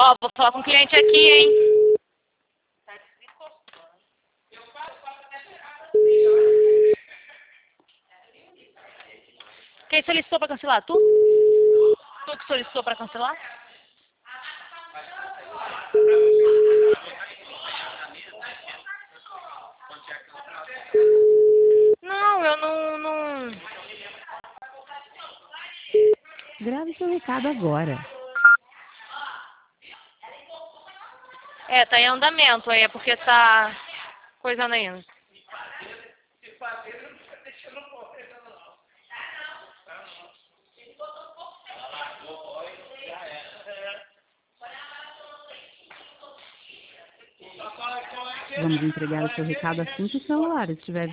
Ó, vou falar com o cliente aqui, hein? Quem solicitou para cancelar? Tu? Tu que solicitou para cancelar? Não, eu não... Grave seu recado agora. É, tá em andamento aí, é porque tá coisando ainda. Vamos entregar o seu recado assim que o celular estiver